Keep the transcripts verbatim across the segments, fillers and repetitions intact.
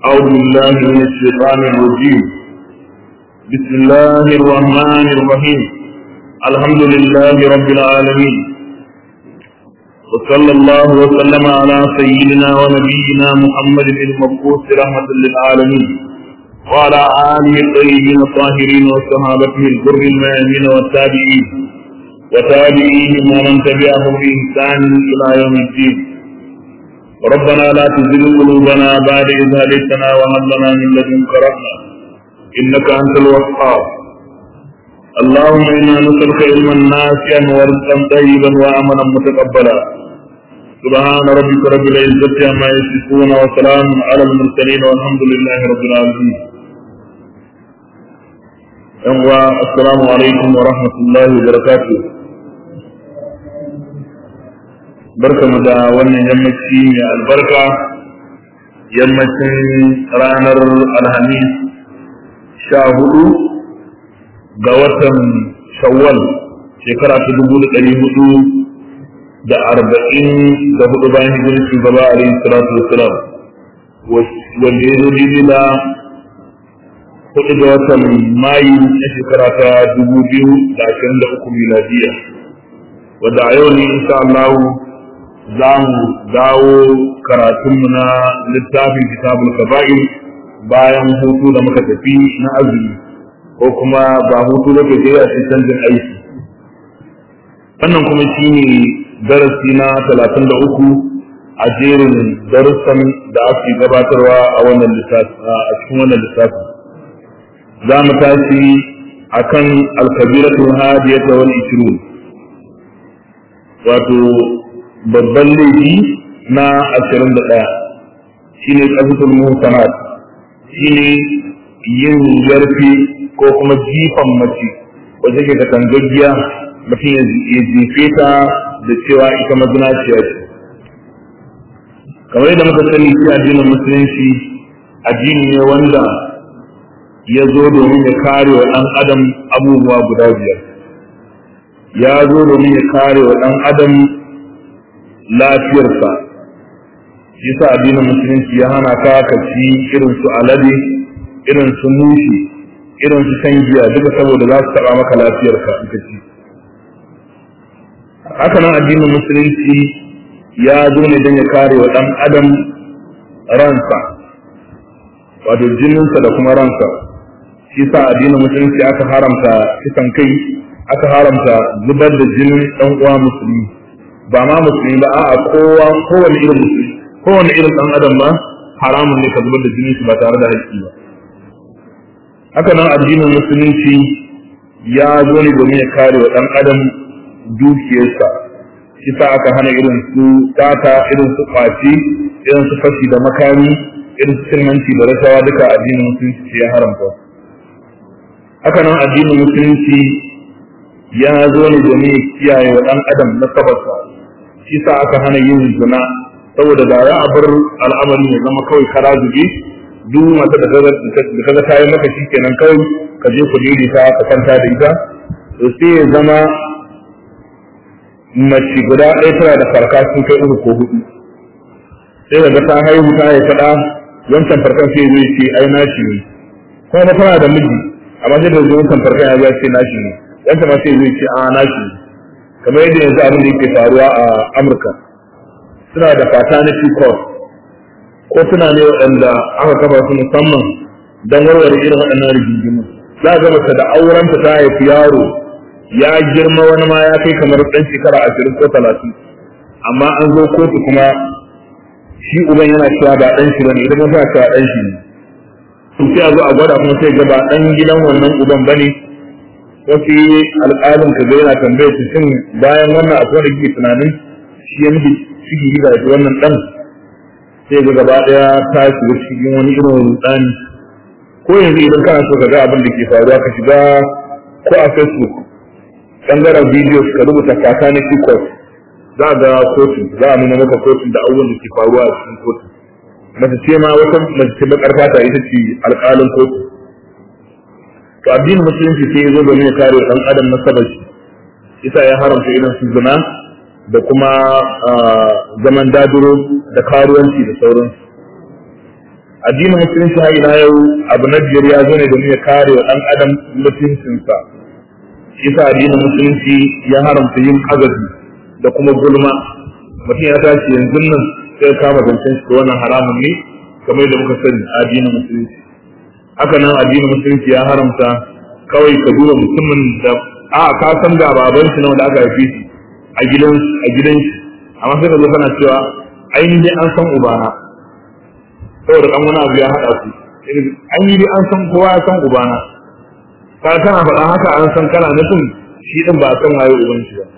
أعوذ بالله من الشيطان الرجيم. بسم الله الرحمن الرحيم. الحمد لله رب العالمين، وصلى الله وسلم على سيدنا ونبينا محمد المبعوث رحمة للعالمين وعلى آله الطيبين الطاهرين وصحابته الغر الميامين والتابعين وتابعيهم ومن تبعهم بإحسان إلى يوم الدين. ربنا لا تزغ قلوبنا بعد إذ هديتنا وهب لنا من لدنك رحمة إنك أنت الوهاب. اللهم إنا نسألك علما نافعا ورزقا طيبا وعملا متقبلا. سبحان ربك رب العزة عما يصفون وسلام على المرسلين والحمد لله رب العالمين. السلام عليكم ورحمة الله وبركاته. barka mu da wannan yammaci mai albarka, yammacin ranar alhamis sha hudu ga watan shawwal shekara ta dubu da ɗari hudu da arba'in da hudu bayan hijirar shugaba alaihi salatu wassalam, wanda ya zo daidai da hudu ga watan mayu na shekara ta dubu biyu da ashirin da uku miladiya, wadda a yau ne insha Allah za mu dawo karatunmu na littafin kitabul kaba'ir bayan hutu da muka tafi na azumi, ko kuma ba hutu da ke a cikin canjin aiki. Wannan kuma shi ne darasi na talatin da uku a jerin darussan da ake gabatarwa a wannan littafi a cikin wannan littafi. Za mu tashi akan al-kabiratul hadiyata wal ishrun, wato babban laifi na ashirin da ɗaya shi ne ƙasatul muhsanat, shi ne yin yarfe ko kuma jifan mace wacce ke katangaggiya, mutum ya jefe ta da cewa ita mazinaciya ce. Kamar yadda muka sani, shi addinin musulunci addini ne wanda ya zo domin ya kare wa ɗan adam abubuwa guda biyar. Ya zo domin ya kare wa ɗan adam lafiyarsa, shi sa addinin musulunci ya hana ka ka ci irin su alade, irin su mushi, irin su shan giya, duka saboda za su taɓa maka lafiyarka in ka ci. Haka nan addinin musulunci ya zo ne don ya kare wa ɗan adam ransa, wato jininsa da kuma ransa. Shi sa addinin musulunci aka haramta kisan kai, aka haramta zubar da jinin ɗan uwa musulmi, ba ma musulmi ba, a'a kowa, kowane irin musulmi, kowane irin ɗan adam ba haramun ne ka zubar da jinin shi ba tare da haƙƙi ba. Haka nan addinin musulunci ya zo ne domin ya kare wa ɗan adam dukiyarsa, shi sa aka hana irin su tata, irin su ƙwace, irin su fashi da makami, irin su cin hanci da rashawa, duka addinin musulunci ya haramta. Haka nan addinin musulunci ya zo ne domin ya kiyaye wa ɗan adam na sabarsa, shi sa aka hana yin zina, saboda da ya bar al'amari ya zama kawai kara zube, duk mata da kaga ta yi maka shikenan kawai ka je ku dide ta ka kanta da ita, to sai ya zama mace guda ɗaya tana da farka sun kai uku ko hudu, sai daga ta haihu ta ya faɗa wancan farkan sai zai ce ai nashi ne, kuma tana da miji amma sai da zai wancan farkan ya ce nashi ne, wancan ma sai zai ce a nashi ne. Kamar yadda yanzu abin da yake faruwa a Amurka, suna da paternity court, ko suna ne waɗanda aka kafa su musamman don warware irin waɗannan rigingimu. Za a gama da aurenta ta haifi yaro ya girma, wani ma ya kai kamar ɗan shekara ashirin ko talatin, amma an zo kotu kuma shi uban yana cewa ba ɗan shi bane, ita kuma tana cewa ɗan shi ne. Sai a zo a gwada kuma sai ga ba ɗan gidan wannan uban bane. Wasu alƙalin ka ga yana tambayar su shin bayan wannan akwai da ke tunanin shi ya miji ciki ga shi wannan ɗan, sai ga gaba ɗaya ta shiga cikin wani irin rudani. Ko yanzu idan kana so ka ga abin da ke faruwa, ka shiga ko a Facebook ɓangaren videos ka rubuta paternity court, za a ga kotu, za a nuna maka kotun da abubuwan da ke faruwa a cikin kotu. Mace ce ma wata mace ce baƙar fata ita ce alƙalin kotu. To addinin musulunci sai ya zo domin ya kare ɗan adam na sabashi, isa ya haramta irin su zina da kuma zaman daduro da karuwanci da sauransu. addinin musulunci har ila yau abu na biyar ya zo ne domin ya kare wa ɗan adam mutuncinsa. Shi sa addinin musulunci ya haramta yin agaji da kuma gulma. Mutum ya tashi yanzu nan sai kama zancen shi wannan haramun ne kamar da muka sani a addinin musulunci. Haka nan addinin musulunci ya haramta kawai ka duba mutumin da a ka san ga baban shi nawa da aka haife shi a gidan a gidan shi amma sai ka zo kana cewa ainihin an san ubana saboda dan wani abu ya haɗa su an yi dai an san kowa ya san ubana ka kana faɗa haka an san kana nufin shi din ba a san waye uban shi ba.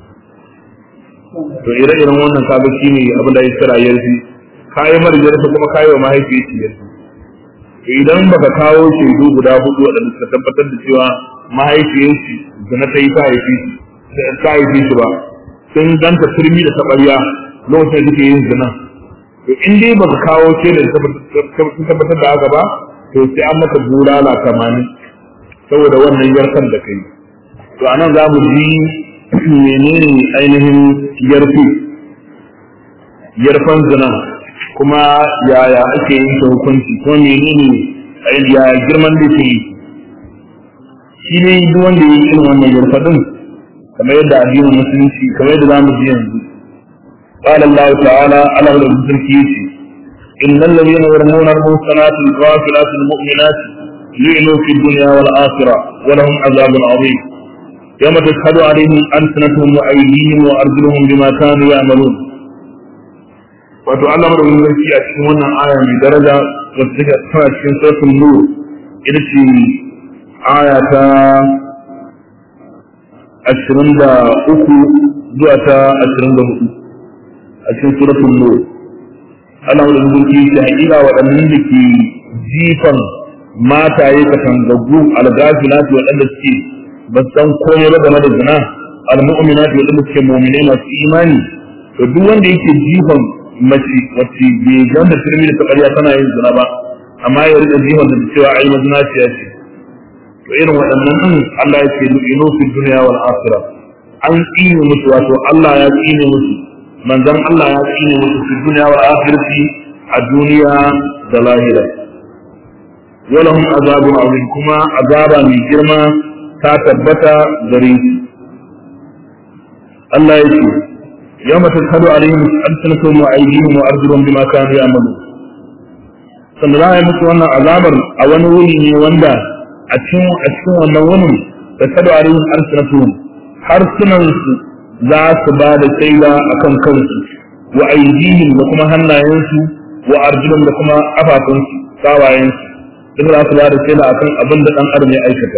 To ire-iren wannan kaga shi ne abin da ya kira yarfi kayi marjarsa kuma kayi wa mahaifiyarsa yarfi. Idan baka kawo shaidu guda hudu waɗanda suka tabbatar da cewa mahaifiyarsa zina ta yi ta haifi ta haifi shi ba sun ganta turmi da taɓarya lokacin da take yin zina. To in dai baka kawo shaida da tabbatar da haka ba to sai an maka bulala tamanin saboda wannan yarkan da kai. To anan za mu ji menene ainihin yarfi yarfan zina kuma yaya ake yin ta hukunci kuma menene ya girman da ke shi ne duk wanda ya yi irin wannan yarfa din kamar yadda addinin musulunci kamar yadda za mu ji yanzu قال الله تعالى على الذكر إن الذين يرمون المحصنات الغافلات المؤمنات لعنوا في الدنيا والآخرة ولهم عذاب عظيم يوم تشهد عليهم ألسنتهم وأيديهم وأرجلهم بما كانوا يعملون. وتعلم الذكر أشهر آية بدرجة والذكر في سورة النور إذا آية أشهر أخو دعة أشهر a cikin suratul nur Allah da zuci ta hakika waɗannan da ke jifan mataye katangaggu al-ghafilati waɗanda suke ba san komai ba game da zina al-mu'minati waɗanda suke mu'minai masu imani to duk wanda yake jifan mace wacce bai ganda turmi da takariya tana yin zina ba amma ya rika jifan da cewa ai mazina ce ya ce to irin waɗannan din Allah ya ce lu'inu fi dunya wal akhirah an tsine musu wato Allah ya tsine musu manzon Allah ya tsine musu fi duniya wal akhirati a duniya da lahira walahum azabun azim kuma azaba mai girma ta tabbata gare su. Allah ya ce yawma tashhadu alaihim alsanatuhum wa aydihim wa arjuluhum bima kanu ya'malun. sannan za a yi musu wannan azabar a wani wuri ne wanda a cikin a cikin wannan wurin tashhadu alaihim alsanatuhum harsunan su za su ba da shaida a kan kansu wa aidihim da kuma hannayensu wa arjulun da kuma kafafunsu sawayensu duk za su ba da shaida a kan abin da ɗan adam ya aikata.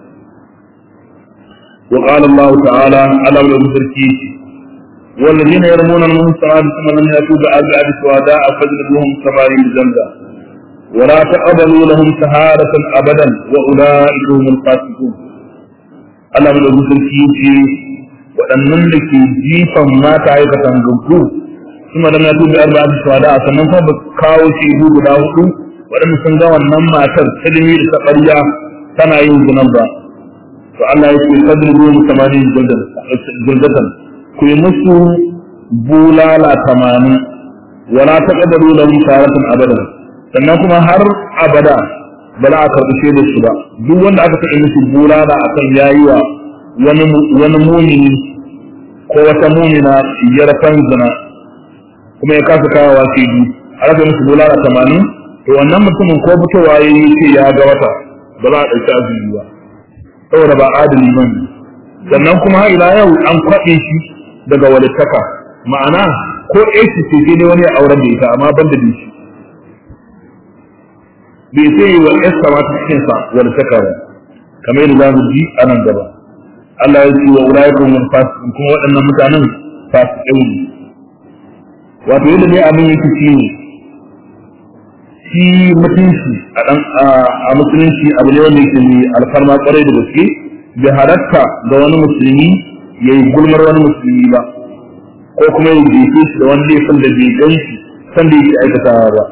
wa qala Allah ta'ala ala wal sarki والذين يرمون المحصنات ثم لم يأتوا بأربعة شهداء فاجلدوهم ثمانين جلدة ولا تقبلوا لهم شهادة أبدا وأولئك هم الفاسقون. على wal sarki waɗannan da ke jifan mata aikatan gaggu kuma da na dubi arba a shawada a sannan kuma ba kawo shaidu guda hudu waɗanda sun ga wannan matar ilimi da taɓarya tana yin zinan ba to Allah ya ce sadribu mu tamanin jildatan ku yi musu bulala tamanin wala taqbalu lahum shahadatan abadan sannan kuma har abada ba za a karɓi shaidar su ba duk wanda aka taɓa musu bulala akan yayi wa wani wani mumini ko wata mumina yarfan zina kuma ya kasa kawawa sai biyu a rage musu bulala tamanin to wannan mutumin ko fitowa ya yi ce ya ga wata ba za a ɗauki azumi ba saboda ba adali ba ne. sannan kuma har ila yau an kwaɗe shi daga walittaka ma'ana ko aiki ce sai dai wani ya auren da ita amma ban da shi bai sai yi wa ƴarsa ma ta cikinsa walittaka ba kamar yadda za mu ji a nan gaba. Allah ya ce wa ulaikum min fasiqin kuma waɗannan mutanen fasikai ne. Wato yadda dai abin yake shi ne shi mutunci a dan a musulunci abu ne wanda yake ne alfarma kwarai da gaske bai halatta ga wani musulmi ya yi gulmar wani musulmi ba ko kuma ya jefe shi da wani laifin da bai gan shi san da yake aikatawa ba.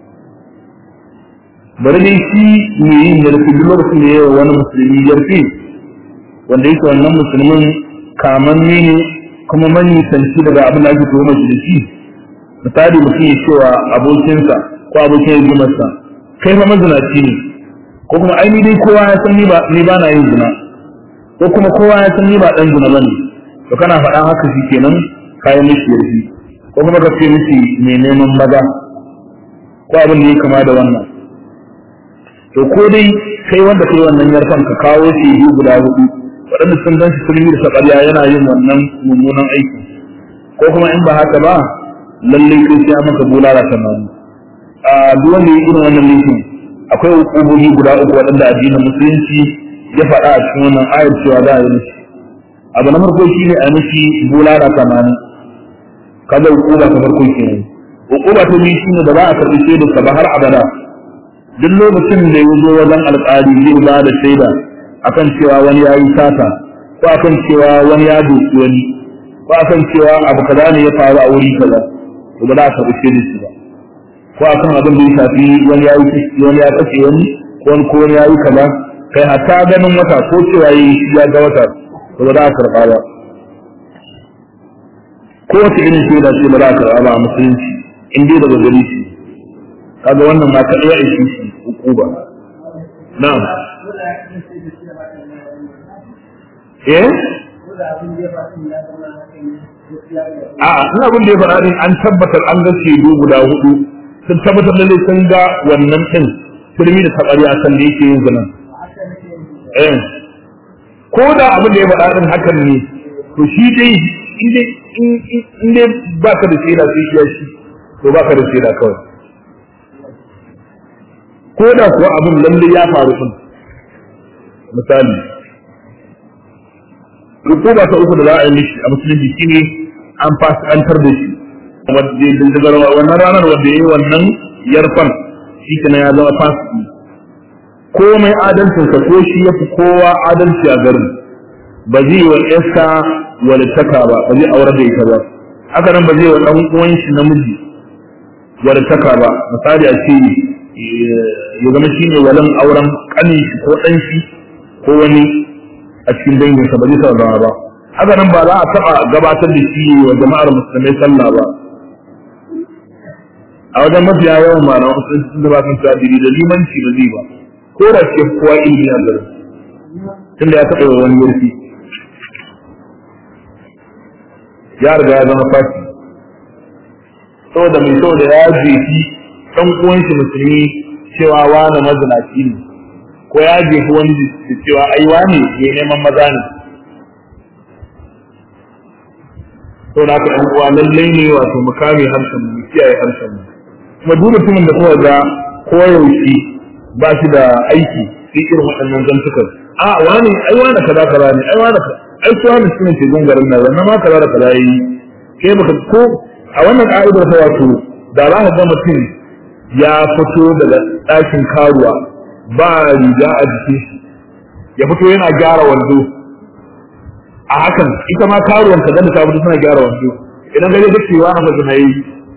Bari dai shi ne yin yarfi duk lokacin da ya yi wani musulmi yarfi wanda yake wannan musulmin kamanni ne kuma manisanci daga abin da ake tuhumar shi da shi. Misali mutum ya cewa abokinsa ko ko abokin rigimarsa kai fa mazinaci ne ko kuma ai ni dai kowa ya san ni ba ni ba na yin zina ko kuma kowa ya san ni ba dan zina bane to kana faɗa haka shikenan kai mishi yarfi ko kuma ka ce mishi me neman maza ko abin da ya kama da wannan to ko dai kai wanda kai wannan yarfan ka kawo shi guda hudu waɗanda sun gan shi sulmi da sabariya yana yin wannan mummunan aiki ko kuma in ba haka ba lallai kai sai maka bulala sannan a duk wanda ya irin wannan laifin akwai hukumomi guda uku waɗanda addinin musulunci ya faɗa a cikin wannan ayar cewa za a yi mishi abu na farko shine a mishi bulala sannan kaga hukuma ta farko kenan hukuma ta biyu shine da za a karɓi shaidar sa ba har abada duk lokacin da ya zo wajen alƙali zai ba da shaida akan cewa wani ya yi sata ko akan cewa wani ya doki wani ko akan cewa abu kaza ne ya faru a wuri kaza to ba za a karɓi shaidar shi ba ko akan abin da ya shafi wani ya yi wani ya kace wani ko wani ko wani ya yi kaza kai hatta ganin wata ko cewa yi ya ga wata to ba za a karɓa ba ko wace irin shaida ce ba za a karɓa ba a musulunci in dai daga gari shi kaga wannan ma kaɗai ya ishi shi hukuma na'am eh a ina abin da ya faɗa din an tabbatar an ga shaidu guda hudu sun tabbatar lalle sun ga wannan din turmi da tabari a kan da yake yin zinan eh ko da abin da ya faɗa din hakan ne to shi dai in dai ba ka da shaida sai shi shi to ba ka da shaida kawai ko da kuwa abin lalle ya faru din misali hukuma ta uku da za a yi mishi a musulunci shine an fasikantar da shi daga wannan ranar wanda ya yi wannan yarfan shi kana ya zama fasiki komai adalcinsa ko shi ya fi kowa adalci a garin ba zai wa ƴarsa walittaka ba ba zai aure da ita ba haka nan ba zai wa ɗan uwan shi namiji walittaka ba misali a ce ya zama shi ne walan auren ƙanin shi ko ɗan shi ko wani a cikin danginsa ba zai sa zama ba haka nan ba za a taɓa gabatar da shi wa jama'ar musulmai sallah ba a wajen mafiya yawan malaman musulunci sun zaba kan sadiri da limanci ba zai ba ko da ce kowa ilimi a garin tunda ya taɓa wa wani yarfi ya riga ya zama fasi saboda mai saboda ya jefi ɗan uwan shi musulmi cewa wani mazinaci ne ko ya jefi wani da cewa ai wani ya neman maza ne to da haka ɗan uwa lallai ne wato mu kame harshen mu kiyaye harshen mu kuma duk mutumin da kuma ga koyaushe ba shi da aiki sai irin waɗannan zantukan a wani ai wani kaza kaza ne ai wani ai su wani sune ke gungarin nan wannan ma kaza da kaza yi kai baka ko a wannan ka'idar ta wato da za ka ga mutum ya fito daga ɗakin karuwa ba riga a jikin shi ya fito yana gyara wando a hakan ita ma karuwan ta ganda ta fito tana gyara wando idan ga ga cewa na mazuna yi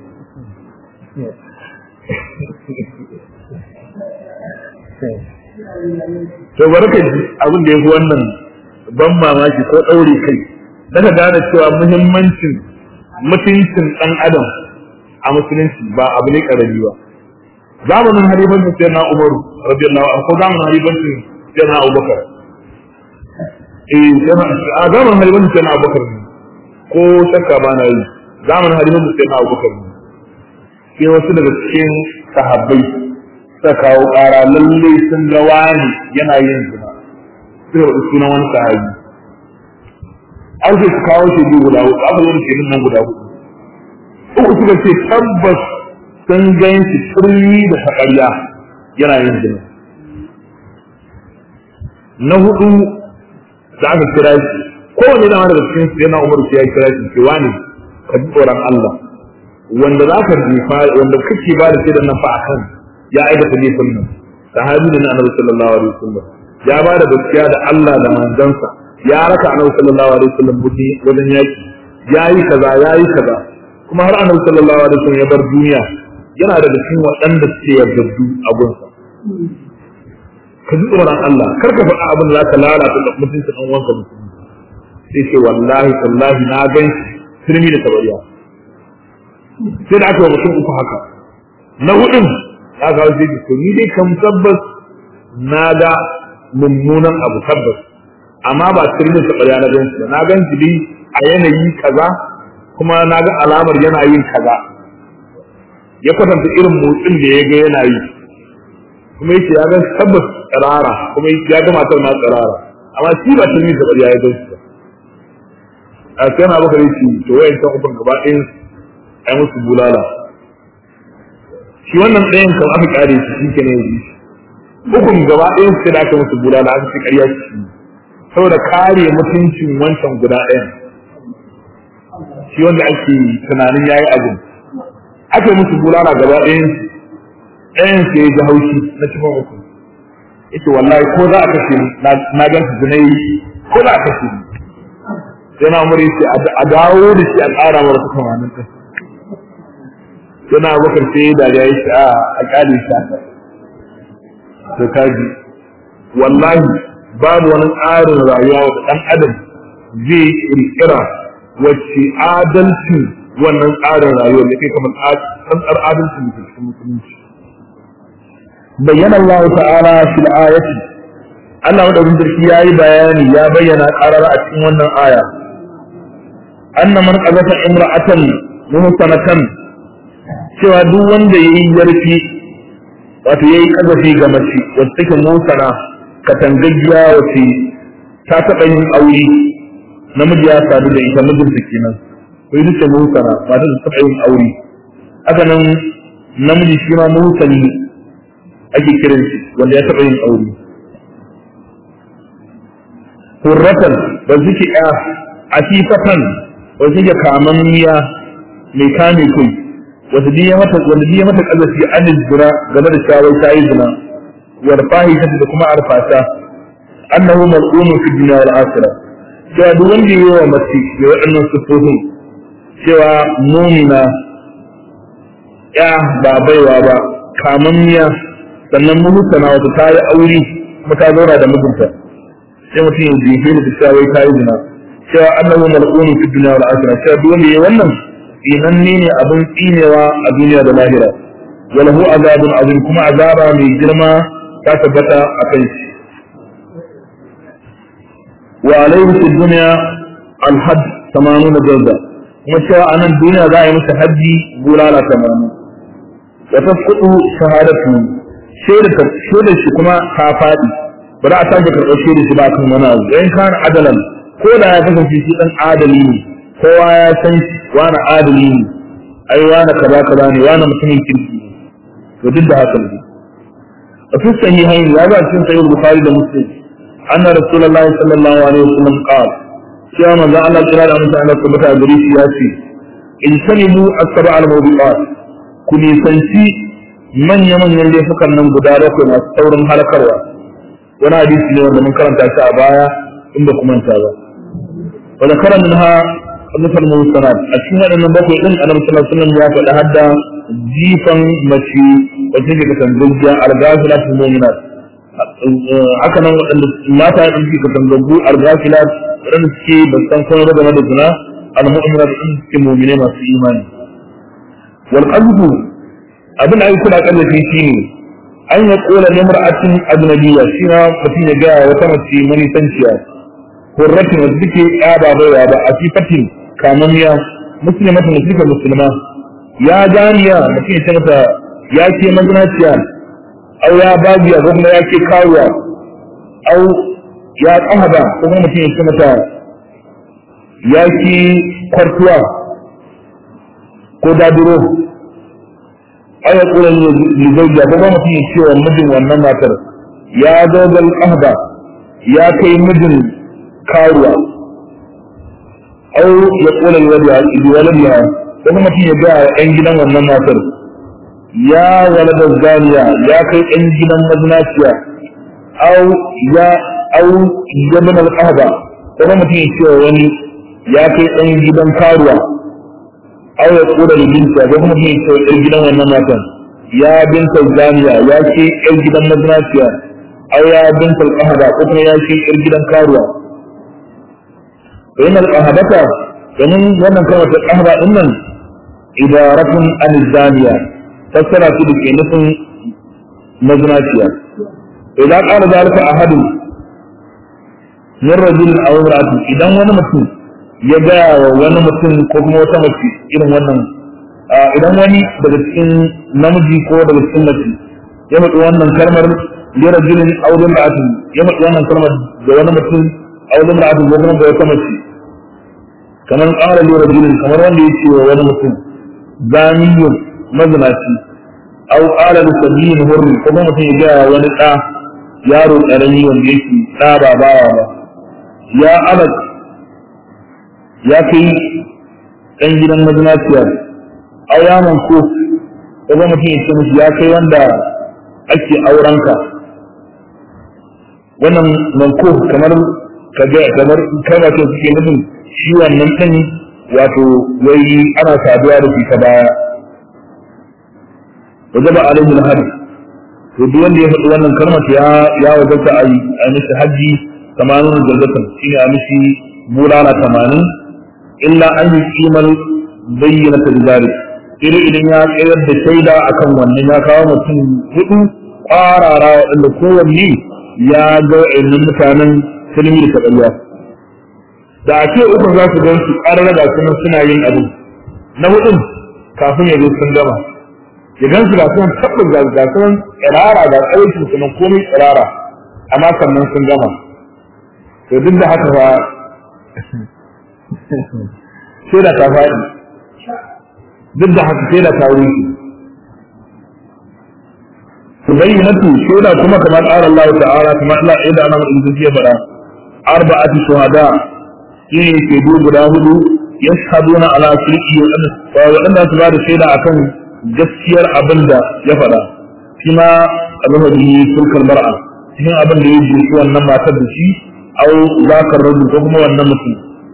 to barka ji abin da yafi wannan ban mamaki ko daure kai daga gane cewa muhimmancin mutuncin dan adam a musulunci ba abu ne karami ba zamanin halifancin sayyidina Umar radiyallahu anhu ko zamanin halifancin sayyidina Abubakar eh a zamanin halifancin sayyidina Abubakar ko shakka ba na yi zamanin halifancin sayyidina Abubakar sai wasu daga cikin sahabbai suka kawo ƙara lalle sun ga wani yana yin zina sai wa sunan wani sahabi an ce su kawo shi biyu guda hudu aka zo da shirin nan guda hudu uku suka ce tabbas sun gan shi turmi da taƙarya yana yin zina na hudu da aka kira shi kowane dama daga cikin su yana umaru ya kira shi ce wani ka ji tsoron Allah wanda za ka jefa wanda kake ba da shaidan nan fa akan ya aikata laifin nan sahabi da na annabi sallallahu alaihi wasallam ya ba da gaskiya da Allah da manzansa ya raka annabi sallallahu alaihi wasallam wajen yaki ya yi kaza ya yi kaza kuma har annabi sallallahu alaihi wasallam ya bar duniya yana daga cikin waɗanda suke yardaddu a gunsa ka ji tsoron Allah kar ka faɗa abin da za ka lalata da mutuncin ɗan uwanka musulmi sai ce wallahi tallahi na gan shi turmi da tabariya sai da aka yi mutum uku haka na hudun ya kawo sai to ni dai kam tabbas na ga mummunan abu tabbas amma ba sirrin sa ƙarya na gan shi na gan shi dai a yanayi kaza kuma na ga alamar yana yin kaza ya kwatanta irin motsin da ya ga yana yi kuma yake ya gan tabbas tsirara kuma ya ga matar na tsirara amma shi ba sirrin sa ƙarya ya gan shi a sai na baka yake to wayan san ukun gaba ɗayan ai musu bulala shi wannan ɗayan kan aka kare shi shi ke ne yanzu ukun gaba ɗayan sai da aka musu bulala aka ce ƙarya shi saboda kare mutuncin wancan guda ɗayan shi wanda ake tunanin yayi abin aka musu bulala gaba ɗayan ɗayan sai ya ji haushi na cikin uku yake wallahi ko za a kashe ni na gan su zinai ko za a kashe ni sai na umar yace a dawo da shi a ƙara mara su kamanin ta sai na abubakar sai ya dariya ya ce a ƙare shi haka to kaji wallahi babu wani tsarin rayuwa wata ɗan adam zai ƙirƙira wacce adalcin wannan tsarin rayuwar da kai kamar tsantsar adalcin da cikin musulunci bayyana Allah ta'ala fil ayati Allah madaukakin sarki yayi bayani ya bayyana qarara a cikin wannan aya anna man qazata imra'atan muhsanatan cewa duk wanda yayi yarfi wato yayi kazafi ga mace wacce take musana katangaggiya wace ta taɓa yin aure namiji ya sadu da ita mijinta kenan ko yi duka musana ba ta taɓa yin aure haka nan namiji shi ma musani ake kiran shi wanda ya taɓa yin aure hurratan ba suke ya asifatan ba suke kamanniya mai kame kai wata diya mata wanda diya mata kazafi anil zina game da shawai ta yi zina wal fahishati da kuma arfata annahu mal'unun fi dunya wal akhirah cewa duk wanda yayi wa mace da waɗannan sifofin cewa mumina ya ba baiwa ba kamanniya sannan muhsana wata ta yi aure kuma ta zauna da mijinta sai mutum ya jefe da cewa ta yi zina cewa annahu mal'unun fi dunya wal akhirah cewa duk wanda yayi wannan tsinanne ne abin tsinewa a duniya da lahira walahu azabun azim kuma azaba mai girma ta tabbata a kai shi wa alaihi fi dunya alhad tamanin jalda kuma cewa a nan duniya za a yi masa hajji bulala tamanin wa tasqutu shahadatu shaidar shi kuma ta faɗi ba za a sake karɓar shaidar shi ba kan wani abu yayin kan adalan ko da ya kasance shi ɗan adali ne kowa ya san shi wani adali ne ai wani kaza kaza ne wani mutumin kirki ne to duk da haka ne a fi sahihain ya ba cikin sahih bukhari da muslim anna rasulullah sallallahu alaihi wasallam qala cewa manzo Allah kira da mutane Allah subhanahu wa ta'ala ya ce in sanibu as-sab'a al-mawdu'at ku nisanci manya manyan laifukan nan guda bakwai masu saurin halakarwa wani hadisi ne wanda mun karanta shi a baya in ba ku manta ba wa zakara minha misal musanad a cikin waɗannan bakwai din annabi sallallahu alaihi wasallam ya faɗa hadda jifan mace wacce ke kasancewa argafilat mu'minat haka nan waɗanda mata da suke kasancewa argafilat waɗanda suke ba san komai ba game da zina al-mu'minat din suke mu'mine masu imani wal qadhu abin da ake kula kallafi shine an ya kola limra'atin ajnabiyya shi ma mutum ya ga wata mace manisanciya hurratin wadda take ya ba baiwa ba a sifatin kamamiya muslimatin da suka musulma ya jami'a mutum ya ce mata ya ce mazinaciya au ya bagiya ko kuma ya ce kawuwa au ya tsahaba ko kuma mutum ya ce mata ya ce kwartuwa ko daduro au ya kula lizauja ko kuma mutum ya ce wa mijin wannan matar ya zogal tsahaba ya kai mijin karuwa au ya kula liwaladiya ko kuma mutum ya ga yan gidan wannan matar ya walada zaniya ya kai yan gidan mazinaciya au ya au yamin al-qahba ko kuma mutum ya ce wani ya kai yan gidan karuwa au ya kula libinta ko kuma mutum ya ce yan gidan wannan matar ya binta zaniya ya ce yan gidan mazinaciya au ya binta al-qahba ko kuma ya ce yan gidan karuwa فإن القهبة ومن ومن كانت القهبة إنن إدارة عن الزانية فسرى في نفس mazinaciya idan qala zalika ahadun min rajulin aw imra'atin idan wani mutum ya ga wani mutum ko kuma wata mace irin wannan idan wani daga cikin namiji ko daga cikin mace ya faɗi wannan kalmar li rajulin aw imra'atin ya faɗi wannan kalmar da wani mutum aw imra'atin ko kuma da wata mace kamar qala li rajulin kamar wanda ya ce wa wani mutum zaniyun mazinaci aw qala li sabiyin hurri ko kuma mutum ya ga wani ɗa yaro ƙarami wanda yake ɗa ba bawa ba ya alad ya kai ɗan gidan mazinaciya aw ya manko ko kuma mutum ya ce musu ya kai wanda ake aurenka wannan manko kamar kaga kamar kai ba ce suke nufin shi wannan ɗin wato wai ana saduwa da shi ta baya wajaba alaihi al-hajj to duk wanda ya faɗi wannan kalmar ya ya wajaba a yi mishi haji tamanin jaldatan shine a mishi bulala tamanin illa an yi kimal bayyana ta zalik sai idan ya tsayar da shaida akan wannan ya kawo mutum hudu kwarara waɗanda kowanne ya ga wa'annan mutanen silmi da taɓalwa da a ce uku za su gan su ƙarar da sunan suna yin abu na hudun kafin ya zo sun gama ya gan su ga sunan tabbas ga sunan tsirara ga tsarkin su nan komai tsirara amma sannan sun gama to duk da haka ba sai da ta faɗi duk da haka sai da ta wuce su bayyanatu shaida kuma kamar ƙara Allah ta'ala kuma Allah ya da annabi in zai faɗa arba'atu shuhada shine ke guda hudu yashhaduna ala sirri wa wadanda su ba da shaida akan gaskiyar abin da ya faɗa shi ma azhabi sulkal mar'a cikin abin da ya ji wannan matar da shi au zakar rajul ko kuma wannan mutum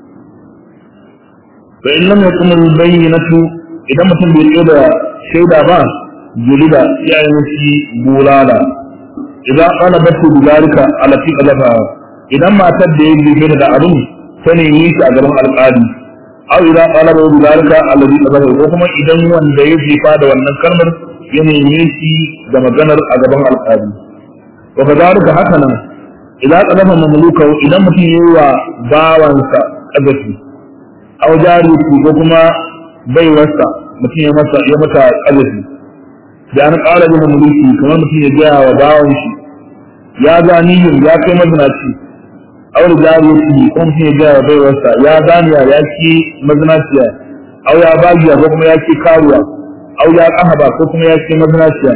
fa in lam yakun al bayyinatu idan mutum bai yi da shaida ba julida ya yi shi bulala idan ana batu bilalika alati qalafa idan matar da ya ji da abin ta nemi shi a gaban alƙali aw idan qalaba bilalika alladhi qalafa ko kuma idan wanda ya jifa da wannan kalmar ya nemi shi da maganar a gaban alƙali wa kadalika haka nan idan qalafa mamluka idan mutum yayi wa bawansa kadafi aw jari ko kuma baiwarsa mutum ya masa ya mata kadafi da an ƙara da mamluki kamar mutum ya ga wa bawan shi ya gani ya kai mazinaci aure jariyati ko mutum ya ga baiwarsa ya ganiya ya ci mazinaciya au ya bagiya ko kuma ya ci karuwa au ya kahaba ko kuma ya ci mazinaciya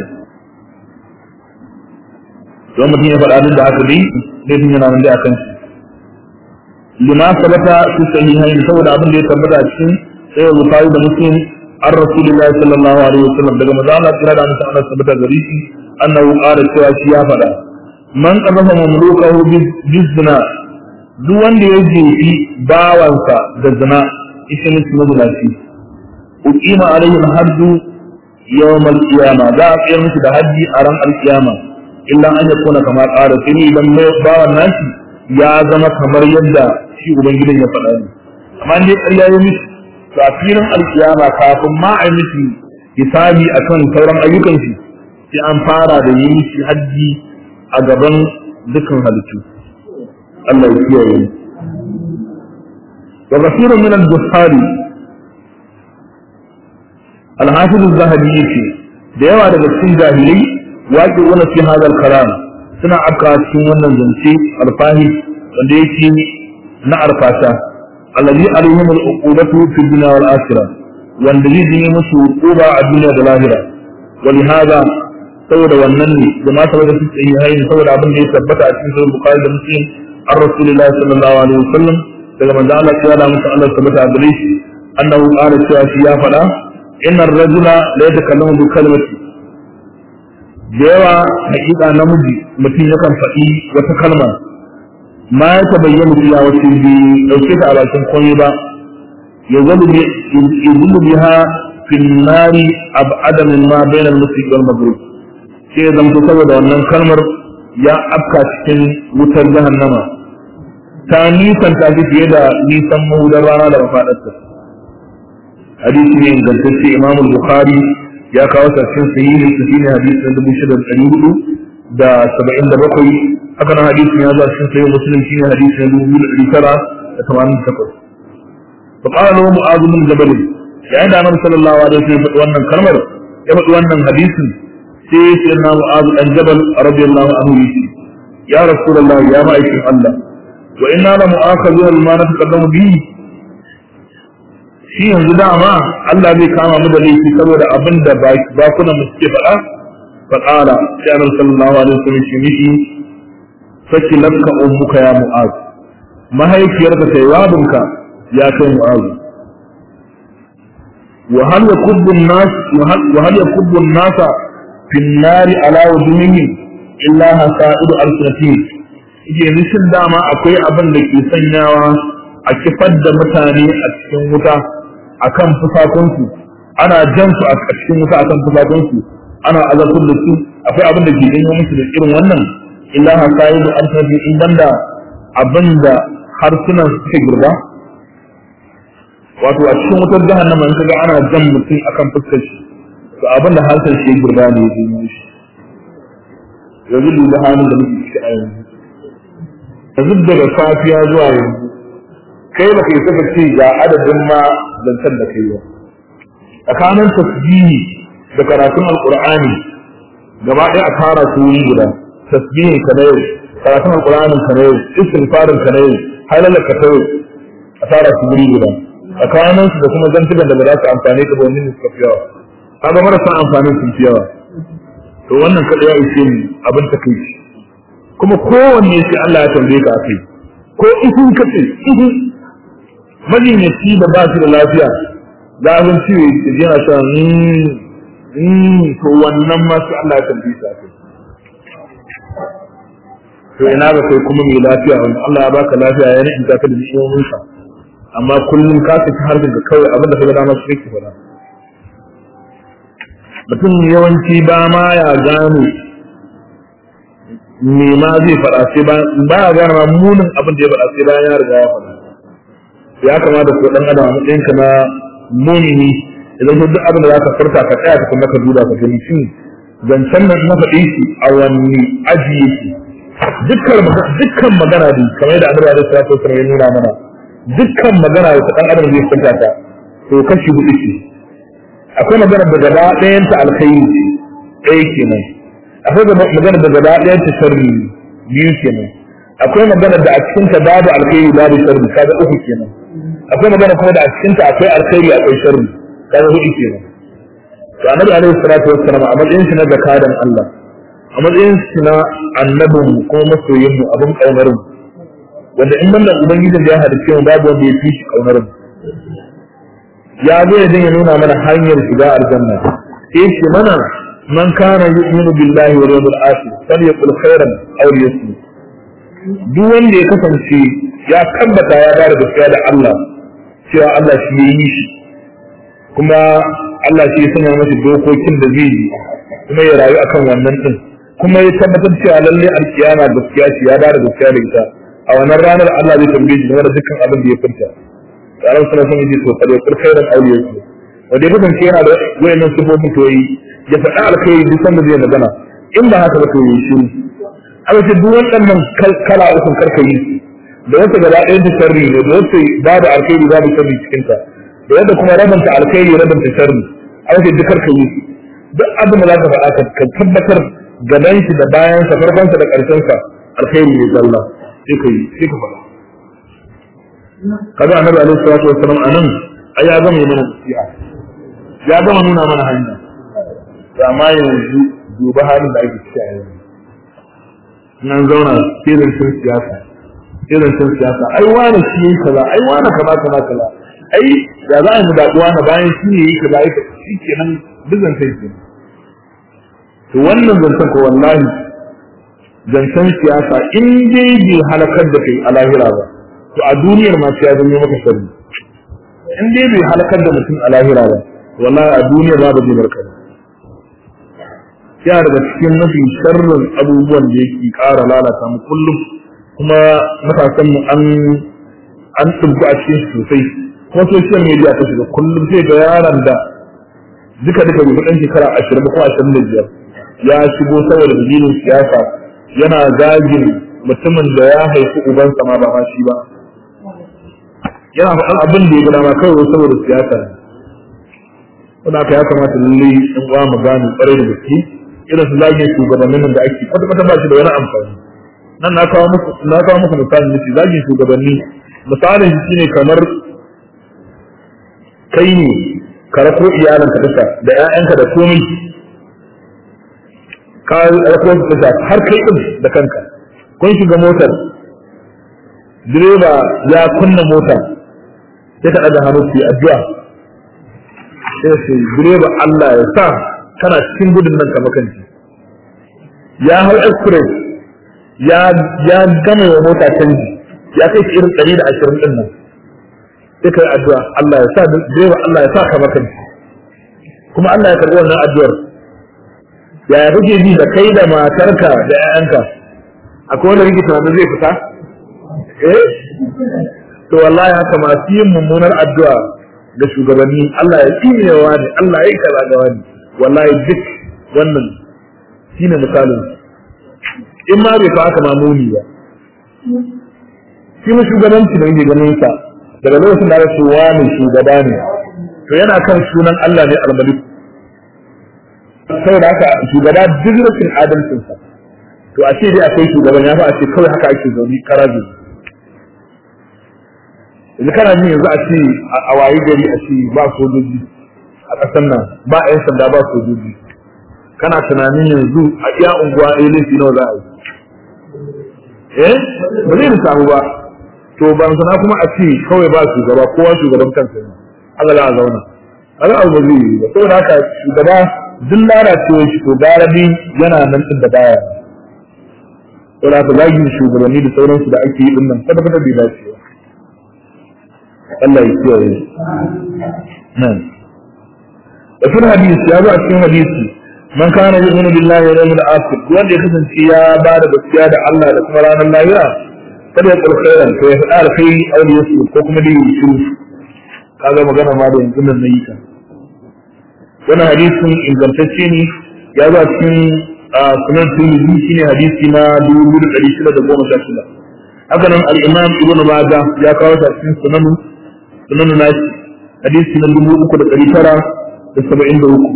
to mutum ya faɗa din da haka dai dai din yana nan da akan shi lima sabata fi sahihain saboda abin da ya tabbata a cikin sai Bukhari da Muslim an Rasulullahi sallallahu alaihi wasallam daga manzo Allah kira da mutum Allah sabata gari shi annahu qala cewa shi ya faɗa man qazafa mamlukahu bizna duk wanda ya jefi bawansa da zina ita ne su mazulaci uqima alaihi al-haddu yawm al-qiyama za a tsayar mishi da haddi a ran al-qiyama illa an yakuna kama qala sai idan mai bawan nashi ya zama kamar yadda shi ubangidan ya faɗa ne amma dai ƙarya ya mishi to a filin al-qiyama kafin ma a mishi hisabi akan sauran ayyukan shi sai an fara da yi mishi haddi a gaban dukkan halittu Allah ya kiyaye wa kasirun min al-bukhari al-hafiz az-zahabi yace da yawa daga cikin jahilai waƙi wani fi hada al-kalam suna afka cikin wannan zance alfahi wanda yake na arfata alladhi alaihim al-uqubatu fi dunya wal akhirah wanda zai yi musu uquba a duniya da lahira wa li hada saboda wannan ne da ma saboda su yi hayin saboda abin da ya tabbata a cikin sahih bukhari da muslim an rasulullahi sallallahu alaihi wasallam daga manzo Allah ya da musu Allah tabbata a gare shi annahu qala cewa shi ya faɗa inna ar-rajula la yatakallamu bi kalimati da yawa hakika namiji mutum yakan faɗi wata kalma ma ya tabayyana fiya wacce bi dauke ta a bakin komai ba ya zulu biha fi nari ab'ada min ma bainal musrik wal mabrur sai ya zamto saboda wannan kalmar ya afka cikin wutar jahannama ta nisan ta fi fiye da nisan mahudar rana da mafaɗarta hadisi ne ingantacce imam bukhari ya kawo sarkin sahihi su shine hadisi na dubu shida da ɗari hudu da saba'in da bakwai haka nan hadisin ya zo cikin sahihi muslim shine hadisi na dubu biyu da ɗari tara da tamanin da takwas fa qala lahu mu'adh bin jabal yayin da annabi sallallahu alaihi wasallam ya faɗi wannan kalmar ya faɗi wannan hadisin sai sayyidina mu'adh dan jabal radiyallahu anhu yace ya rasulullahi ya ma'aikin Allah wa inna la mu'akhadhuna bima nataqaddamu bihi shi yanzu dama Allah zai kama mu da laifi saboda abin da bakunan mu suke faɗa fa qala sai annabi sallallahu alaihi wasallam shi miki saki laka ummuka ya mu'az mahaifiyarka sai wabinka ya kai mu'az wa hal yakubbu an-nas wa hal yakubbu an-nasa fi an-nar ala wujuhihim illa hasaidu al-sinatihim yanzu shin dama akwai abin da ke sanyawa a kifar da mutane a cikin wuta akan fusakunsu ana jan su a cikin wuta akan fusakunsu ana azabtar da su akwai abin da ke janyo musu da irin wannan illa hasayidu an tafi in banda abin da harsunan suke girba wato a cikin wutar jahannama in kaga ana jan mutum akan fuskar shi to abin da harshen shi girba ne ya janyo shi yanzu da halin da muke ciki a yanzu yanzu daga safiya zuwa yanzu kai baka yi saka ce ga adadin ma zancen da kai ba tsakanin tasbihi da karatun alqur'ani gaba ɗaya a tara su wuri guda tasbihin ka na yau karatun alqur'anin ka na yau istighfarin ka na yau halalar ka ta yau a tara su wuri guda tsakanin su da kuma zantukan da ba za su amfane ka ba wani ne suka fi yawa kaga marasa amfanin sun fi yawa to wannan kada ya ishe ni abin ta kai kuma kowanne sai Allah ya tambaye ka akai ko ihun kace ihun majinyaci da ba su da lafiya za a ciwo da yana sa to wannan ma sai Allah ya tambaye ka akai to ina ga kai kuma mai lafiya wanda Allah ya baka lafiya ya ni'in ka da ni'imomin sa amma kullum ka saki har da kawai abin da ka ga dama shi kake fara mutum yawanci ba ma ya gane me ma zai faɗa sai ba ba ya gane ma munin abin da ya faɗa sai bayan ya riga ya faɗa ya kamata ko dan adam a matsayin ka na mumini idan duk abin da za ka furta ka tsaya kuma ka duba ka gani shin zancen nan na faɗi shi a wani aji yake dukkan dukkan magana ne kamar da annabi alaihi salatu wasallam ya nuna mana dukkan magana da dan adam zai furta ta to kashi hudu ce akwai magana da gaba ɗayan ta alkhairi ce ɗaya kenan akwai magana da gaba ɗayan ta sharri biyu kenan akwai magana da a cikin ta babu alkhairi babu sharri kaga uku kenan akwai magana kuma da a cikin ta akwai alkhairi akwai sharri kaga hudu kenan to annabi alaihi salatu wassalam a matsayin shi na zakadan Allah a matsayin shi na annabin ko masoyin mu abin kaunar mu wanda in nan ubangijin da ya halice mu babu wanda ya fi shi kaunar mu ya zo ya dinga nuna mana hanyar shiga aljanna sai shi mana man kana yu'minu billahi wal yawmil akhir falyaqul khairan aw liyasmut duk wanda ya kasance ya tabbata ya bada gaskiya da Allah cewa Allah shi ya yi shi kuma Allah shi ya sanya masa dokokin da zai yi kuma ya rayu akan wannan din kuma ya tabbatar cewa lalle alkiyama gaskiya ce ya bada gaskiya da ita a wannan ranar Allah zai tambaye shi game da dukkan abin da ya furta Allah sallallahu alaihi wasallam ya ce to falyaqul khairan aw liyasmut wanda ya kasance yana da wayannan sifofin to yi ya faɗa alkhairi duk sanda zai magana in ba haka ba to yi shiru aka ce duk waɗannan kala uku karka yi da wata gaba ɗayan ta sharri ne da wata babu alkhairi babu sharri cikin ta da wata kuma rabanta alkhairi rabanta sharri aka ce duk karka yi duk abin da za ka faɗa ka tabbatar gaban shi da bayan sa farkon sa da ƙarshen sa alkhairi ne zalla sai ka yi sai ka faɗa kaga annabi alaihi salatu wassalam anan ai ya gama mana nasiha ya gama nuna mana hanya amma yanzu duba halin da ake ciki a yanzu nan zauna irin sun siyasa irin sun siyasa ai wani shi yi kaza ai wani kaza kaza kaza ai ya za a yi daɗuwa na bayan shi ne yi kaza ai shi ke nan bizan sai ke to wannan zancen ko wallahi zancen siyasa in dai bai halakar da kai a lahira ba to a duniyar ma sai ya zama maka sharri in dai bai halakar da mutum a lahira ba wallahi a duniyar ma ba zai barka ba ya daga cikin mafi sharrin abubuwan da yake ƙara lalata mu kullum kuma matasan mu an an tsubu a cikin sosai kuma social media ta shiga kullum sai ga yaran da duka duka bai ɗan shekara ashirin ko ashirin da biyar ya shigo saboda dalilin siyasa yana zagin mutumin da ya haifi ubansa ma ba ma shi ba yana faɗan abin da ya gada ma kawai saboda siyasa ne wanda aka ya kamata lallai in uwa mu gane ƙwarai da gaske irin su zagin shugabannin da ake kwata kwata ba shi da wani amfani nan na kawo muku na kawo muku misali ne zagin shugabanni misalin shi shine kamar kai ne ka rako iyalanka duka da ƴaƴanka da komai ka rako su duka har kai din da kanka kun shiga motar direba ya kunna mota sai ka ɗaga hannu su yi addu'a sai sai direba Allah ya sa kana cikin gudun nan ka makanci ya hau express ya ya gama wa mota canji ya kai shi irin ɗari da ashirin ɗin nan sai ka yi addu'a Allah ya sa direba Allah ya sa ka makanci kuma Allah ya karɓi wannan addu'ar yaya kake ji da kai da matarka da 'ya'yanka akwai wanda rike tunanin zai fita eh to wallahi haka masu yin mummunar addu'a da shugabanni Allah ya tsinewa ne Allah ya yi kaza ga wani wallahi duk wannan shine misalin in ma bai fa aka mamuni ba shi mu shugabanci da yake ganin sa daga lokacin da aka wani shugaba ne to yana kan sunan Allah ne al-Malik saboda haka shugaba duk rashin adalcin sa to a ce dai akwai shugaban ya fa a ce kawai haka ake zaune karaji yanzu kana jin yanzu a ce a wayi gari a ce ba sojoji a ƙasar nan ba 'yan sanda ba sojoji kana tunanin yanzu a iya unguwa ɗaya laifi nawa za a yi eh ba zai samu ba to ban sana kuma a ce kawai ba shugaba kowa shugaban kansa ne Allah ya zauna Allah abu ba zai yi ba saboda haka shugaba duk lalacewar shi to garabi yana nan din da baya saboda haka zagin shugabanni da sauransu da ake yi din nan kada kada bai dace ba Allah ya kiyaye nan da cikin hadisi ya zo a cikin hadisi man kana yu'minu billahi wal yawmil akhir wanda ya kasance ya ba da gaskiya da Allah da kuma ranar lahira kada ya kula khairan to ya faɗa alkhairi aw yasu ko kuma da yi shiru kaga magana ma da yanzu nan nayi ka wannan hadisin ingantacce ne ya zo a cikin sunan Tirmidhi shine hadisi na dubu da ɗari shida da goma sha shida haka nan al-Imam Ibn Majah ya kawo ta cikin sunan sunan nashi hadisi na dubu uku da ɗari tara da saba'in da uku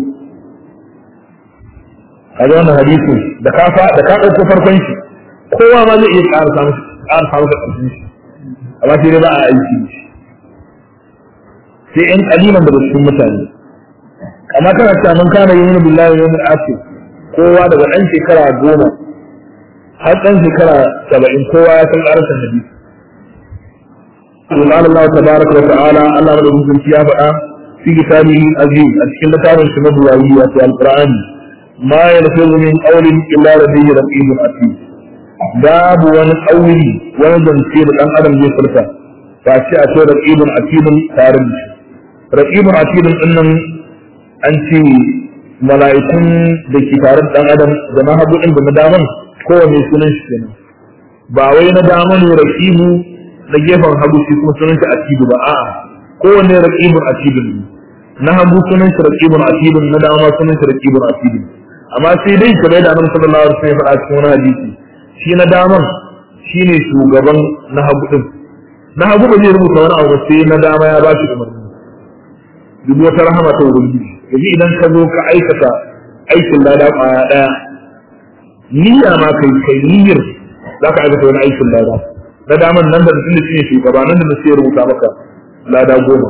a wannan hadisin da ka da ka ɗauko farkon shi kowa ma zai iya ƙara samu ƙara samu da ƙarfin shi amma sai dai ba a aiki shi sai ƴan ƙalilan daga cikin mutane amma kana cewa mun kana yin billahi wa yawmil akhir kowa daga ɗan shekara goma har ɗan shekara saba'in kowa ya san ƙarfin hadisi قال الله تبارك وتعالى الله مدعوكم يا فدا في كتابه العزيز أشكال كتابه سمد وعيات القرآن ما يلفظ من قول إلا لديه رقيب عتيد باب ونقول ونزنسير الأن أدم زي فرسا فأشياء رقيب عتيد تارج رقيب عتيد إنم أنت ملائكون دكي تارج أن أدم دما هبو إن بمدامن كو ميسونش كنا باوي ندامن ورقيب na gefen hagu shi kuma sunan shi atibu ba a'a kowanne raqibun atibun na hagu sunan shi raqibun atibun na dama sunan shi raqibun atibun amma sai dai kamar da Annabi sallallahu alaihi wasallam ya faɗa cikin wani hadisi shi na daman shine shugaban na hagu din na hagu ba zai rubuta wani abu sai na dama ya ba shi umarni dubu wata rahama ta ubangiji yaji idan ka zo ka aikata aikin lada kwaya daya niyya ma kai kai niyyar zaka aikata wani aikin lada na daman nan da mutum shi ne shugaba nan da sai rubuta maka lada goma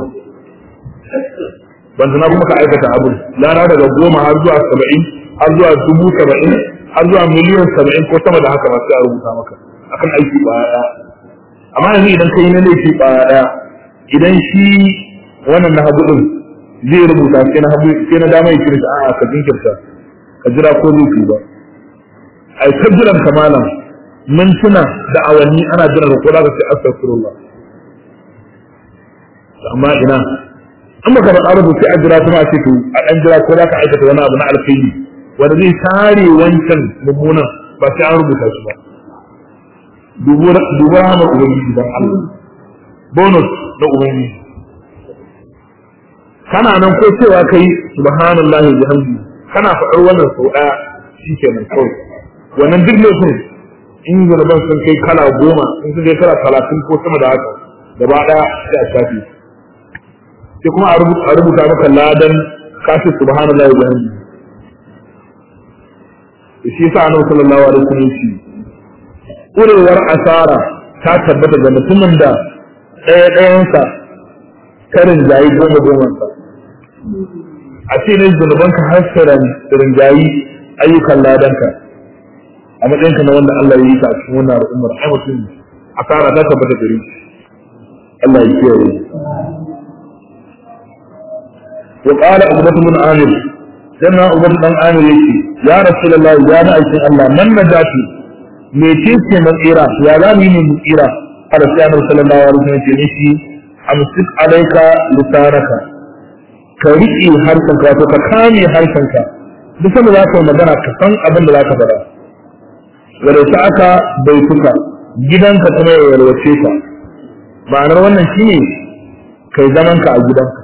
ban sana kuma ka aikata abu lada daga goma har zuwa saba'in har zuwa dubu saba'in har zuwa miliyan saba'in ko sama da haka ba sai a rubuta maka akan aiki ba ɗaya amma yanzu idan kai na laifi ba ɗaya idan shi wannan na hagu din zai rubuta sai na hagu sai na dama ya kira a'a ka jinkirta ka jira ko laifi ba ai ka jiran kamalan mintuna da awanni ana jiran ko za ka ce astaghfirullah amma ina an baka ba arabu sai a jira kuma a ce to a dan jira ko za ka aikata wani abu na alkhairi wanda zai tare wancan mummunan ba sai an rubuta shi ba dubu rahmar ubangiji dan Allah bonus na ubangiji kana nan ko cewa kai subhanallahi wa bihamdihi kana faɗar wannan sau ɗaya shikenan kawai wannan duk laifin in zunuban sun kai kala goma in sun kai kala talatin ko sama da haka gaba ɗaya sai a shafi sai kuma a rubuta maka ladan kashi subhanallahi wa bihamdihi shi yasa annabi sallallahu alaihi wasallam shi kurewar asara ta tabbata ga mutumin da ɗaya ɗayansa karin jayi goma goma sa a ce ne zunubanka har siran jayi ayyukan ladanka a matsayinka na wanda Allah ya yi ta a cikin wannan al'ummar ai mutum asara ta tabbata gare shi Allah ya kiyaye wa qala ubatu bin amir dan ubatu dan amir yake ya rasulullahi ya na aikin Allah man najati me ce ce man tsira ya za mu yi mu tsira a rasulullahi sallallahu alaihi wasallam ce shi amsik alayka lisanaka ka riƙe harshenka to ka kame harshenka duk sanda za ka yi magana ka san abin da za ka faɗa wanda ta aka bai tuka gidanka kuma ya yalwace ka ma'anar wannan shine kai zaman ka a gidanka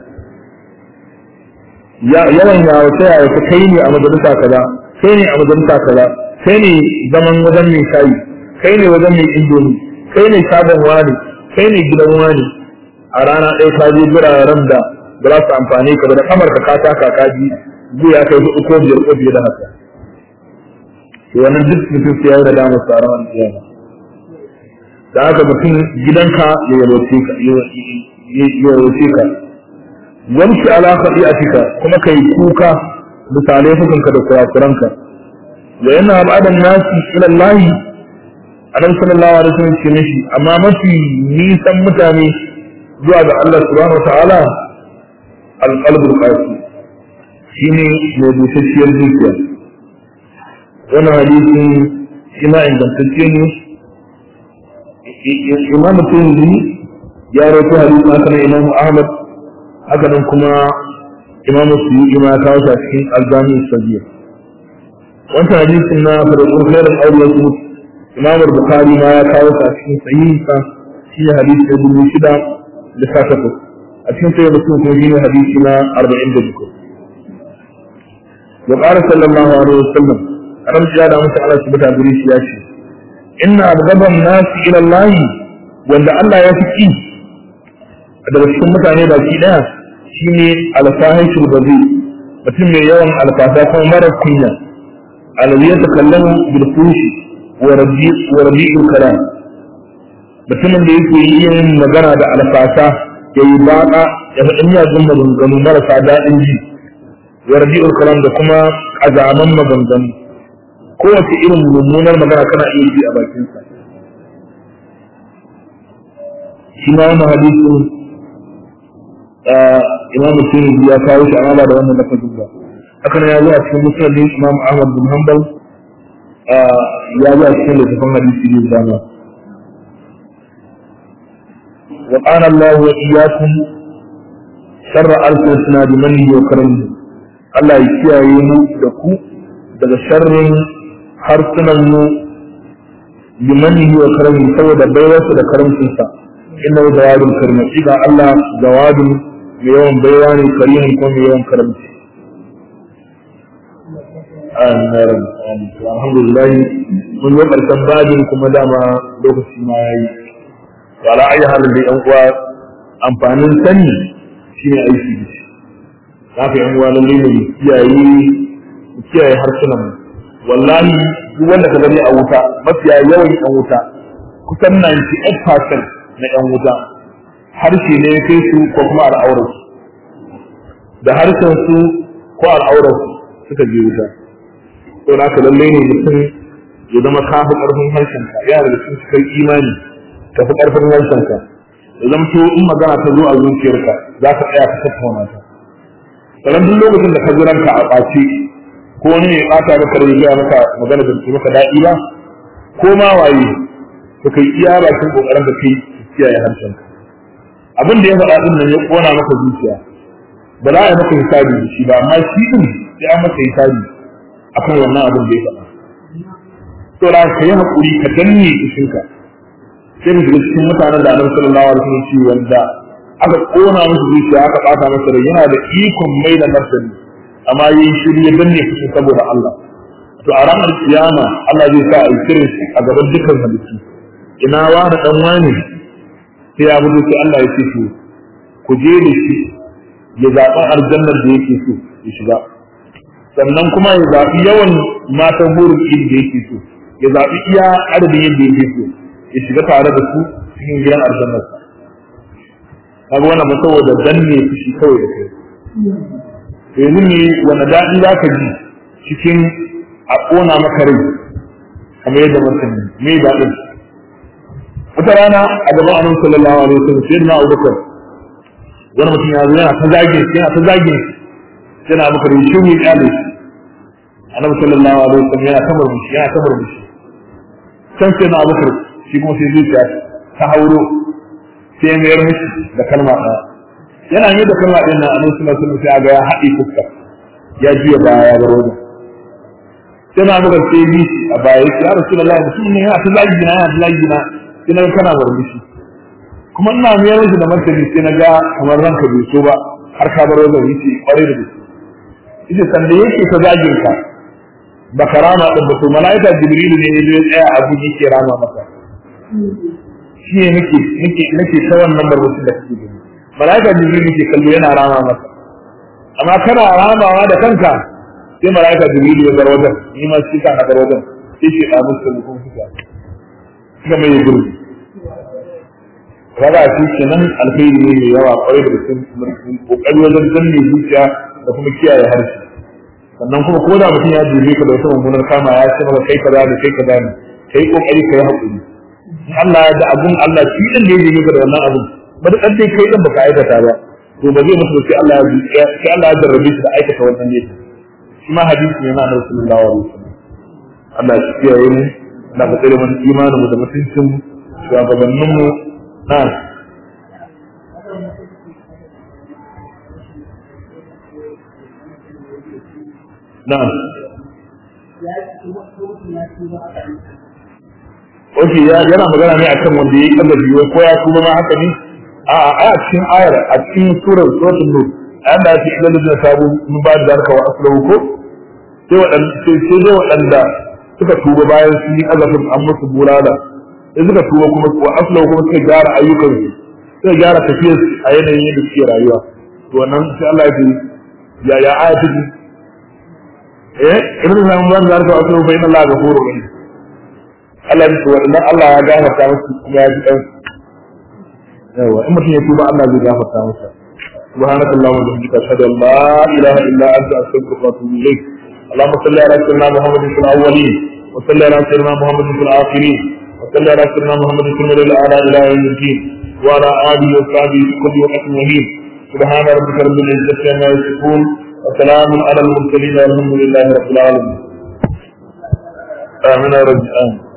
yawan yawace yawace kai ne a majalisa kaza kai ne a majalisa kaza kai ne zaman wajen mai shayi kai ne wajen mai indomi kai ne shagon wani kai ne gidan wani a rana ɗaya ka je biraren da ba za su amfani ka ba da kamar ka ka taka ka ji zai ya kai hudu ko biyar ko fiye da haka to wannan duk mutum sai ya yi da damar tsara wani kiyama da haka mutum gidanka ya yalwace ka ya yalwace ka wamshi ala khati'atika kuma kai kuka misalai hukunka da kurakuranka wa yana abadan nasi ila Allah annabi sallallahu alaihi wasallam ce mishi amma mafi nisan mutane zuwa ga Allah subhanahu wa ta'ala al-qalb al-qasi shine mai busasshiyar zuciya wannan hadisi shi ma ingantacce ne imam Tirmidhi ya rawaito hadisi haka nan imam Ahmad haka nan kuma imam Suyuti ma kawo shi a cikin al-Jami' as-Saghir wannan hadisin na farqul khair al-awliya imam Bukhari ma ya kawo shi a cikin sahihinsa shi hadisi da dubu shida da sha takwas a cikin sai mutum kuma shine hadisi na arba'in da biyu wa qala sallallahu alaihi wasallam ran ya da mutum Allah subhanahu wa ta'ala ya ce inna abghadan nasi ila Allah wanda Allah ya fi ki daga cikin mutane baki daya shine al-fahishul bazi mutum mai yawan alfasa kuma mara kunya alladhi yatakallamu bil fushi wa raji' wa raji'ul kalam mutumin da yake yin magana da alfasa ya yi baka ya faɗi miyagun maganganu marasa daɗin ji wa raji'ul kalam da kuma azaman maganganu kowace irin mummunar magana kana iya ji a bakinsa shi ma wannan hadisin imam Tirmidhi ya kawo shi amma ba da wannan lafazin ba haka ne ya zo a cikin musnadin imam Ahmad bin Hanbal ya zo a cikin littafin hadisi ne dama wa qala Allah wa iyyakum sharra al-sunna bi manhi wa karamihi Allah ya kiyaye mu da ku daga sharrin harsunan mu bi manhi wa karamihi saboda baiwarsa da karamcinsa inna jawadul karim idan Allah jawadul mai yawan baiwa ne karimin ko mai yawan karamci alhamdulillah mun yi karshen babin kuma dama lokaci ma yayi wala ayi halin da yan uwa amfanin sani shine aiki da shi haka yan uwa lalle ne kiyaye kiyaye harsunan wallahi duk wanda ka gani a wuta mafiya yawan yan wuta kusan ninety-eight percent na yan wuta harshe ne kai su ko kuma al'aurarsu da harshen su ko al'aurarsu suka je wuta to na ka lalle ne mutum ya zama ka fi ƙarfin harshenka yana da cikin cikin imani ka fi ƙarfin harshenka ya zama to in magana ta zo a zuciyarka za ka tsaya ka tattauna ta sannan duk lokacin da ka ji ranka a ɓace ko wani ne ɓata maka da ya maka magana da maka daɗi ba ko ma waye to kai iya bakin ƙoƙarin da kai kiyaye harshenka abin da ya faɗa din nan ya ƙona maka zuciya ba za a yi maka hisabi da shi ba amma shi din sai an maka hisabi akan wannan abin da ya faɗa to da ka yi haƙuri ka danne kishinka sai mu shiga cikin mutanen da Annabi sallallahu alaihi wasallam ce wanda aka kona masa zuciya aka ɓata masa rai yana da ikon mai da martani amma yayi shirye danne fushi saboda Allah to a ranar kiyama Allah zai sa a kirin shi a gaban dukkan halittu ina wani dan wani sai ya buɗe sai Allah ya ce to ku je da shi ya zaɓi aljannar da yake so ya shiga sannan kuma ya zaɓi yawan matan burin ɗin da yake so ya zaɓi iya adadin yadda yake so ya shiga tare da su cikin gidan aljannar sa kaga wannan ba saboda danne fushi kawai da kai yanzu ne wani daɗi za ka ji cikin a ƙona maka rai kamar yadda mutum me daɗin wata rana a gaban annabi sallallahu alaihi wasallam sai na Abubakar wani mutum ya zo yana ta zage yana ta zage sai na Abubakar shi ne kyale annabi sallallahu alaihi wasallam yana ta murmushi yana ta murmushi can sai na Abubakar shi kuma sai zuciya ta hauro sai mayar mishi da kalma ɗaya yana yi da kalma ɗin nan annabi sallallahu alaihi wasallam sai ga ya haɗe fuska ya juya baya ya bar wajen sai na Abubakar sai bi a baya ya Rasulullahi mutum ne yana ta zagi na yana ta zagi na sai na kana murmushi kuma ina miyar shi da martani sai na ga kamar ranka bai so ba har ka bar wajen yace kwarai da gaske yace sanda yake ta zagin ka ba karama din ba to malaika jibril ne ya tsaya a guji ke rama maka shi ne nake nake nake ta wannan murmushin da kake gani malaika jibril ne ke kallo yana rama maka amma kana ramawa da kanka sai malaika jibril ya bar wajen ni ma shi ka na bar wajen sai shi da musu kun fita kuma mai gurbi kaga shi kenan alkhairi ne mai yawa kwarai da cikin kokari wajen danne zuciya da kuma kiyaye harshe sannan kuma ko da mutum ya jibe ka da wata mummunar kama ya ce maka kai kaza da kai kaza ne kai kokari kai hakuri in Allah ya da abun Allah shi din da ya jibe ka da wannan abun ba da dai kai din baka aikata ba to ba zai mutu sai Allah ya sai Allah ya jarrabe shi da aikata wannan ne shi ma hadisi ne na Annabi sallallahu alaihi wasallam Allah ya kiyaye mu da ka tsare mana imanin mu da mutuncin mu shugabannin mu na na Oke yana magana ne akan wanda ya yi kallabi wai ko ya tuba ma haka ne a a cikin ayar a cikin surar suratul nur ayan da ake ilal da sabu mun ba da zarka wa aslahu ko sai wadanda sai sai wadanda suka tuba bayan sun yi azabin an musu bulala sai suka tuba kuma wa aslahu kuma suka gyara ayyukan su suka gyara tafiyar su a yanayin yadda suke rayuwa to wannan sai Allah ya ce ya ya ayatu eh idan zan ban zarka wa aslahu fa inna Allah ghafurur rahim Allah ya ce wannan Allah ya gafarta musu kuma ya ji dan yawa in mutum ya tuba Allah zai gafarta masa subhanaka allahumma wa bihamdika ashhadu an la ilaha illa anta astaghfiruka wa atubu ilayk اللهم صل على سيدنا محمد في الاولين وصل على سيدنا محمد في الاخرين وصل على سيدنا محمد في المدى الاعلى الى يوم الدين وعلى اله وصحبه في كل وقت مهين سبحان ربك رب العزه عما يصفون وسلام على المرسلين والحمد لله رب العالمين امين يا رب آمين.